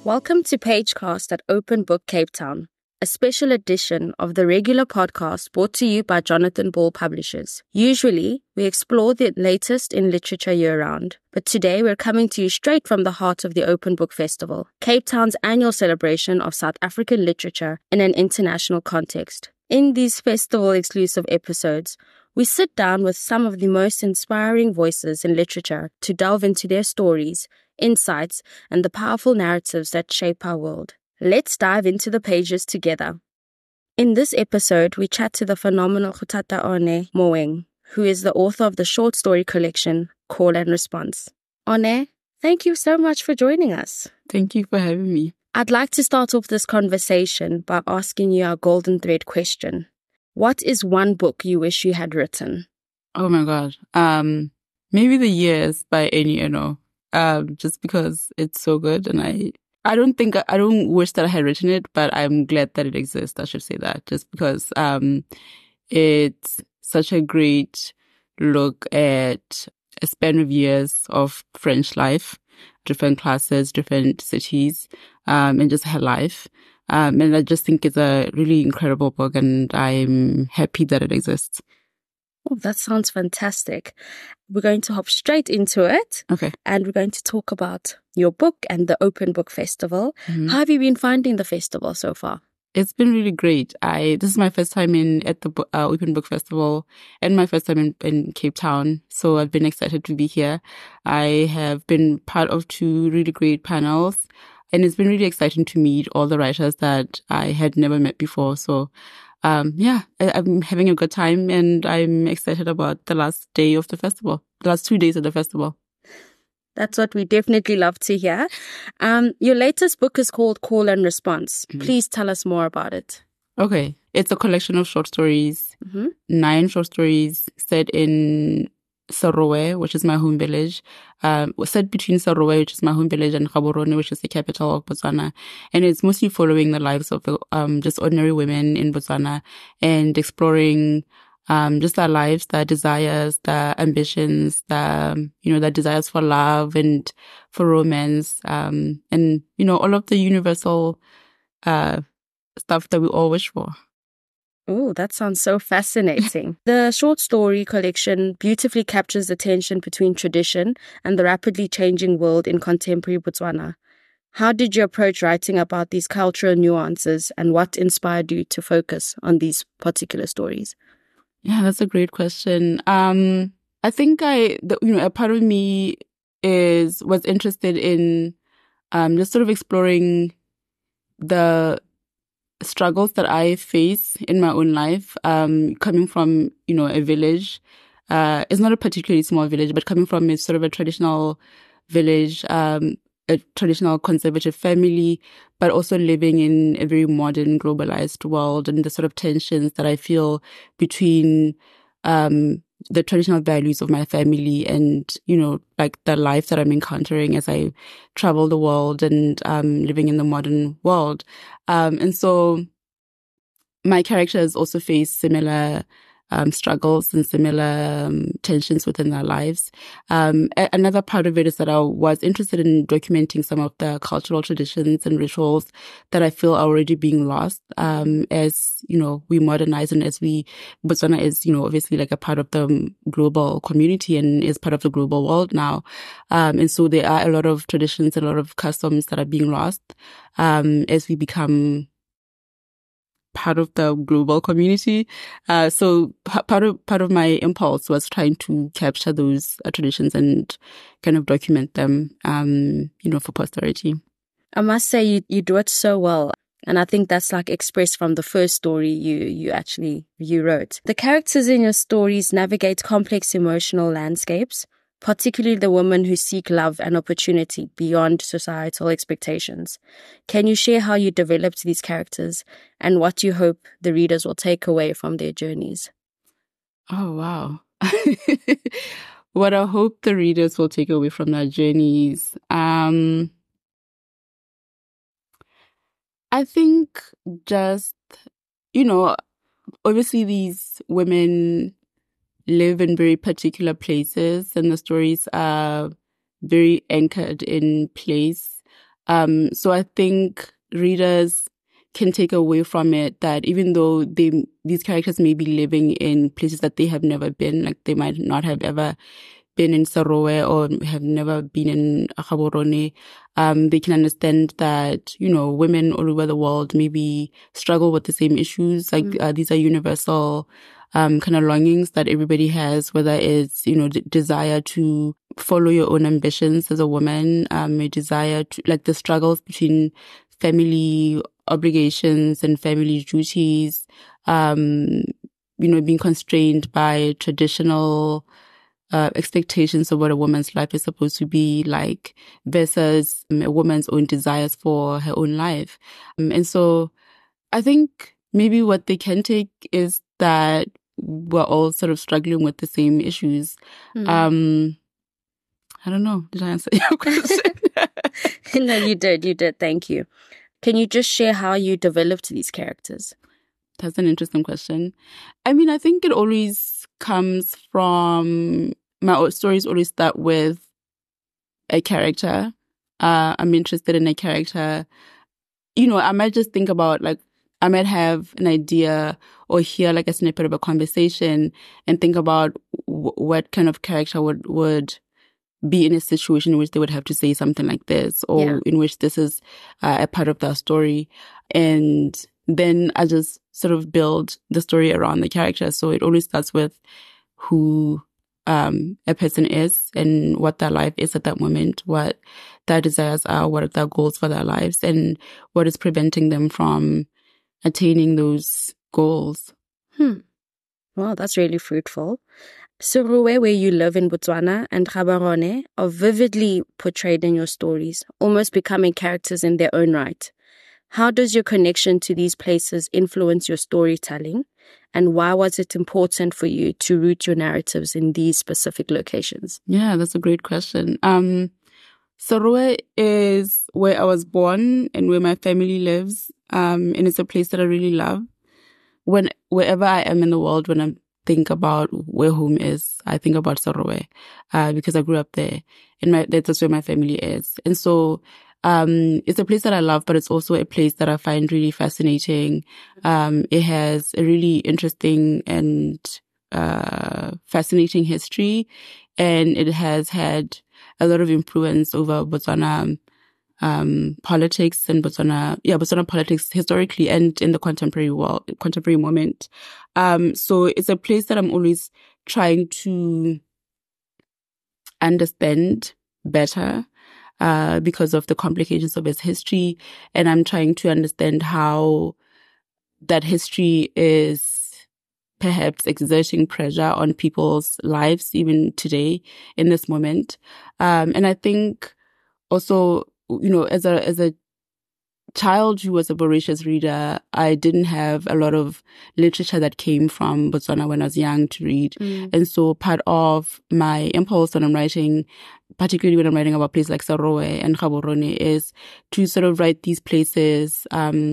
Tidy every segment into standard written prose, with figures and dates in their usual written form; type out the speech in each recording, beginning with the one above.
Welcome to Pagecast at Open Book Cape Town, a special edition of the regular podcast brought to you by Jonathan Ball Publishers. Usually, we explore the latest in literature year-round, but today we're coming to you straight from the heart of the Open Book Festival, Cape Town's annual celebration of South African literature in an international context. In these festival-exclusive episodes, we sit down with some of the most inspiring voices in literature to delve into their stories, insights, and the powerful narratives that shape our world. Let's dive into the pages together. In this episode, we chat to the phenomenal Kgothatha Moeng, who is the author of the short story collection Call and Response. One, thank you so much for joining us. Thank you for having me. I'd like to start off this conversation by asking you our golden thread question. What is one book you wish you had written? Oh my God. Maybe The Years by Annie Ernaux. Just because it's so good, and I don't wish that I had written it, but I'm glad that it exists. I should say that, just because it's such a great look at a span of years of French life, different classes, different cities, and just her life. And I just think it's a really incredible book, and I'm happy that it exists. Oh, that sounds fantastic. We're going to hop straight into it. Okay. And we're going to talk about your book and the Open Book Festival. Mm-hmm. How have you been finding the festival so far? It's been really great. This is my first time at the Open Book Festival, and my first time in Cape Town. So I've been excited to be here. I have been part of 2 really great panels, and it's been really exciting to meet all the writers that I had never met before. So I'm having a good time, and I'm excited about the last day of the festival, the last 2 days of the festival. That's what we definitely love to hear. Your latest book is called Call and Response. Mm-hmm. Please tell us more about it. Okay. It's a collection of short stories, 9 short stories set in Serowe, which is my home village, set between Serowe, which is my home village, and Gaborone, which is the capital of Botswana. And it's mostly following the lives of just ordinary women in Botswana, and exploring just their lives, their desires, their ambitions, their desires for love and for romance, and all of the universal stuff that we all wish for. Oh, that sounds so fascinating. The short story collection beautifully captures the tension between tradition and the rapidly changing world in contemporary Botswana. How did you approach writing about these cultural nuances, and what inspired you to focus on these particular stories? Yeah, that's a great question. I think a part of me was interested in just sort of exploring the struggles that I face in my own life, coming from, a village. It's not a particularly small village, but coming from a sort of a traditional village, a traditional conservative family, but also living in a very modern, globalized world, and the sort of tensions that I feel between the traditional values of my family and, like the life that I'm encountering as I travel the world and living in the modern world. And so my characters also face similar struggles and similar tensions within their lives. Another part of it is that I was interested in documenting some of the cultural traditions and rituals that I feel are already being lost as, we modernize, and as Botswana is, obviously like a part of the global community and is part of the global world now. And so there are a lot of traditions, a lot of customs that are being lost as we become part of the global community. So part of my impulse was trying to capture those traditions and kind of document them, for posterity. I must say you do it so well. And I think that's like expressed from the first story you wrote. The characters in your stories navigate complex emotional landscapes, particularly the women who seek love and opportunity beyond societal expectations. Can you share how you developed these characters and what you hope the readers will take away from their journeys? Oh, wow. What I hope the readers will take away from their journeys. I think just, obviously these women live in very particular places, and the stories are very anchored in place. So I think readers can take away from it that even though these characters may be living in places that they have never been, like they might not have ever been in Sarowe or have never been in Gaborone, they can understand that, women all over the world maybe struggle with the same issues. Like these are universal kind of longings that everybody has, whether it's, desire to follow your own ambitions as a woman, a desire to, like the struggles between family obligations and family duties, being constrained by traditional expectations of what a woman's life is supposed to be like versus a woman's own desires for her own life. And so I think maybe what they can take is that we're all sort of struggling with the same issues. I don't know. Did I answer your question? No, you did. Thank you. Can you just share how you developed these characters? That's an interesting question. I mean, I think it always comes from, my stories always start with a character. I'm interested in a character. I might just think about, like, I might have an idea or hear like a snippet of a conversation and think about what kind of character would be in a situation in which they would have to say something like this, or in which this is a part of their story. And then I just sort of build the story around the character. So it always starts with who a person is and what their life is at that moment, what their desires are, what are their goals for their lives, and what is preventing them from attaining those goals. Well, that's really fruitful. Sarowe, where you live in Botswana, and Gaborone are vividly portrayed in your stories, almost becoming characters in their own right. How does your connection to these places influence your storytelling? And why was it important for you to root your narratives in these specific locations? Yeah, that's a great question. Sarowe is where I was born and where my family lives. And it's a place that I really love. Wherever I am in the world, when I think about where home is, I think about Sarowe, because I grew up there and that's where my family is. And so, it's a place that I love, but it's also a place that I find really fascinating. It has a really interesting and, fascinating history, and it has had a lot of influence over Botswana, politics and Botswana politics historically and in the contemporary moment. So it's a place that I'm always trying to understand better, because of the complications of its history. And I'm trying to understand how that history is perhaps exerting pressure on people's lives even today in this moment. And I think also, as a child who was a voracious reader, I didn't have a lot of literature that came from Botswana when I was young to read. And so part of my impulse when I'm writing, particularly when I'm writing about places like Sarowe and Gaborone, is to sort of write these places,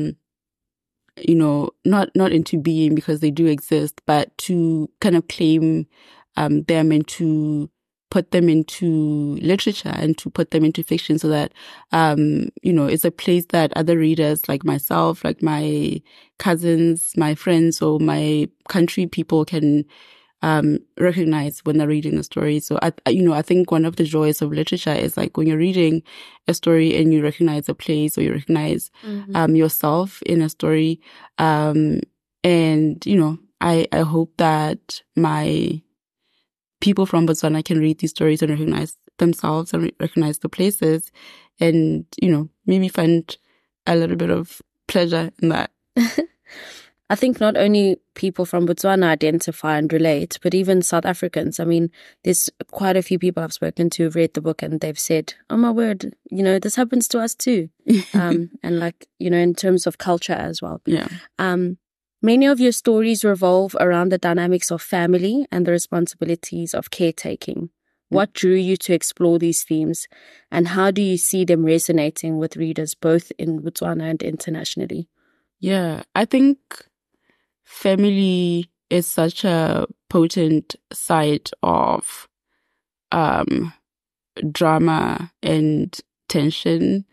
not into being because they do exist, but to kind of claim them and to put them into literature and to put them into fiction so that, it's a place that other readers like myself, like my cousins, my friends, or my country people can recognize when they're reading the story. So I think one of the joys of literature is like when you're reading a story and you recognize a place or you recognize yourself in a story. And I hope that my people from Botswana can read these stories and recognize themselves and recognize the places, and maybe find a little bit of pleasure in that. I think not only people from Botswana identify and relate, but even South Africans. I mean, there's quite a few people I've spoken to who've read the book and they've said, oh my word, this happens to us too. And in terms of culture as well. Yeah. Many of your stories revolve around the dynamics of family and the responsibilities of caretaking. What drew you to explore these themes, and how do you see them resonating with readers both in Botswana and internationally? Yeah, I think family is such a potent site of drama and tension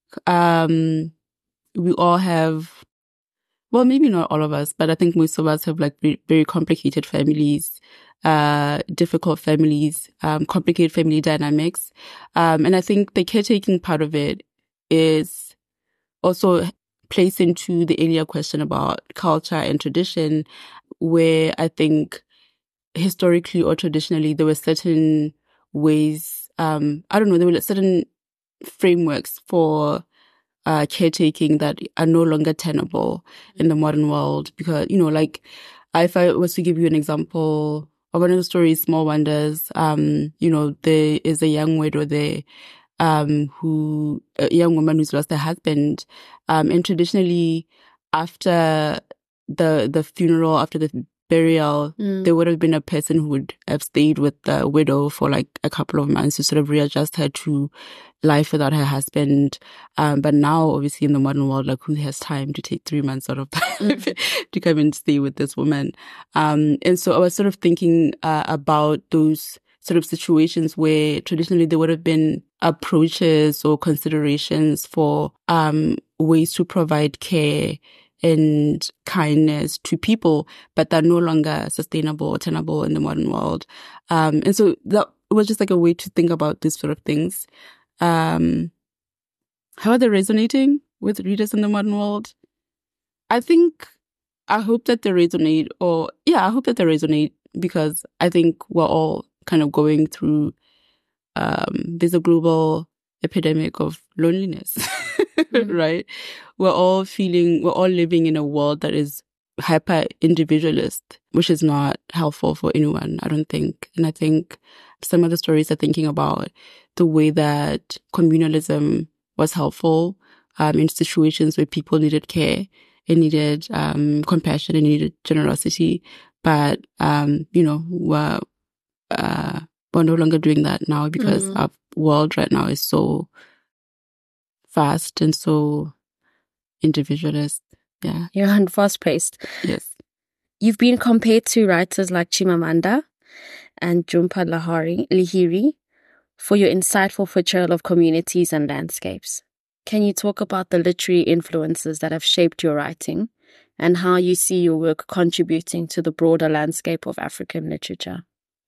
we all have, well, maybe not all of us, but I think most of us have like very complicated families, difficult families, complicated family dynamics. And I think the caretaking part of it is also plays into the earlier question about culture and tradition, where I think historically or traditionally there were certain ways, there were certain frameworks for caretaking that are no longer tenable in the modern world. Because, like, if I was to give you an example of one of the stories, Small Wonders, there is a young widow there, a young woman who's lost her husband. And traditionally, after the funeral, after the burial, there would have been a person who would have stayed with the widow for like a couple of months to sort of readjust her to life without her husband. But now, obviously, in the modern world, like, who has time to take 3 months out of life to come and stay with this woman? And so I was sort of thinking about those sort of situations where traditionally there would have been approaches or considerations for ways to provide care and kindness to people, but they're no longer sustainable or tenable in the modern world. And so that was just like a way to think about these sort of things. How are they resonating with readers in the modern world? I hope that they resonate, because I think we're all kind of going through, there's a global epidemic of loneliness, right? We're all living in a world that is hyper individualist, which is not helpful for anyone, I don't think. And I think some of the stories are thinking about the way that communalism was helpful in situations where people needed care and needed compassion and needed generosity. But, we're no longer doing that now because our world right now is so fast and so individualist. Yeah. Yeah, and fast-paced. Yes. You've been compared to writers like Chimamanda and Jhumpa Lahiri for your insightful portrayal of communities and landscapes. Can you talk about the literary influences that have shaped your writing and how you see your work contributing to the broader landscape of African literature?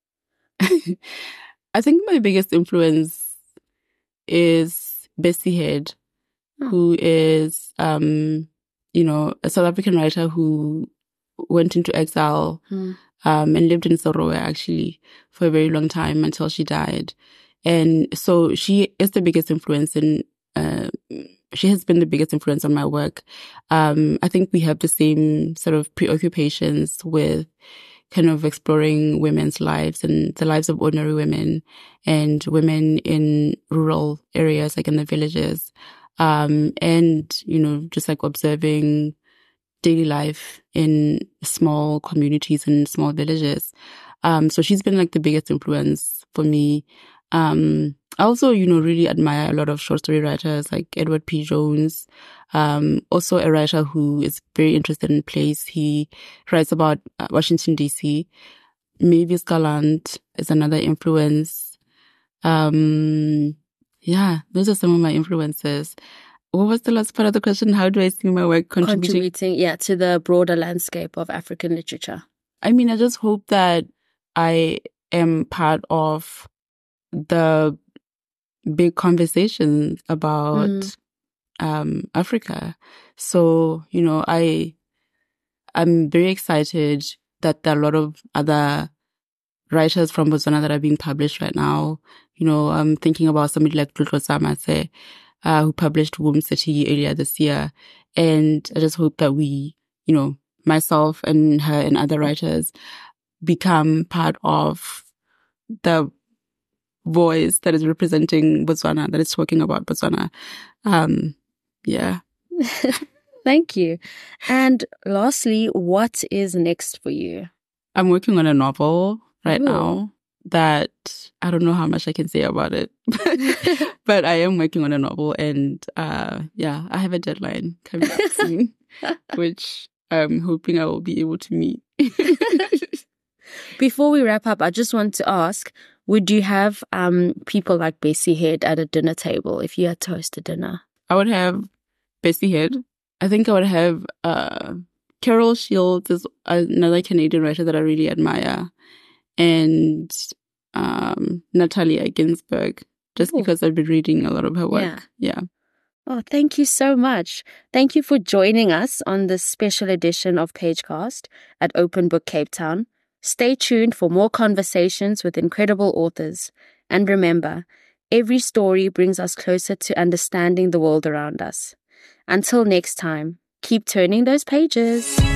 I think my biggest influence is Bessie Head, who is, a South African writer who went into exile and lived in Sorowe, actually, for a very long time until she died. And so she is the biggest influence she has been the biggest influence on my work. I think we have the same sort of preoccupations with kind of exploring women's lives and the lives of ordinary women and women in rural areas, like in the villages. And, just like observing daily life in small communities and small villages. So she's been like the biggest influence for me. I also, really admire a lot of short story writers like Edward P. Jones. Also a writer who is very interested in place. He writes about Washington, D.C. Mavis Garland is another influence. Those are some of my influences. What was the last part of the question? How do I see my work contributing to the broader landscape of African literature? I mean, I just hope that I am part of the big conversations about Africa. So, I'm very excited that there are a lot of other writers from Botswana that are being published right now. I'm thinking about somebody like Tlotlo Samase, who published Womb City earlier this year. And I just hope that we, myself and her and other writers become part of the voice that is representing Botswana, that is talking about Botswana. Thank you. And lastly, what is next for you? I'm working on a novel right now that I don't know how much I can say about it, but I am working on a novel, and I have a deadline coming up soon, which I'm hoping I will be able to meet. Before we wrap up, I just want to ask, would you have people like Bessie Head at a dinner table if you had to host a dinner? I would have Bessie Head. I think I would have Carol Shields is another Canadian writer that I really admire, and Natalia Ginsburg, just because I've been reading a lot of her work. Yeah. Oh, thank you so much. Thank you for joining us on this special edition of Pagecast at Open Book Cape Town. Stay tuned for more conversations with incredible authors. And remember, every story brings us closer to understanding the world around us. Until next time, keep turning those pages.